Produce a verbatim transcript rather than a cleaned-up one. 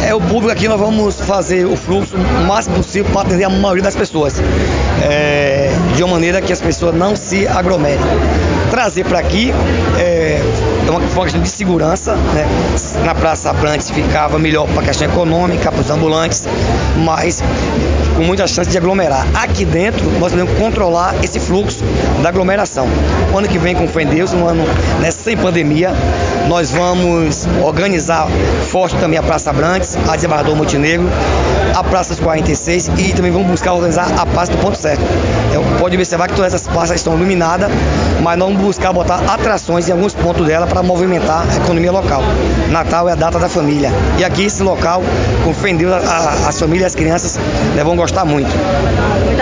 É, o público aqui nós vamos fazer o fluxo o máximo possível para atender a maioria das pessoas, é, de uma maneira que as pessoas não se aglomerem. Trazer para aqui é, é uma, uma questão de segurança, né? Na Praça Abrantes ficava melhor para a questão econômica, para os ambulantes, mas com muita chance de aglomerar. Aqui dentro nós podemos controlar esse fluxo da aglomeração. O ano que vem, com fé em Deus, um ano, né, sem pandemia, nós vamos organizar forte também a Praça Abrantes, a Desembargador Montenegro, a Praça dos quarenta e seis e também vamos buscar organizar a Praça do Ponto Certo. Então, pode observar que todas essas praças estão iluminadas, mas nós vamos buscar botar atrações em alguns pontos dela para movimentar a economia local. Natal é a data da família. E aqui esse local, com fé em Deus, a, a, as famílias e as crianças, né, vão gostar muito.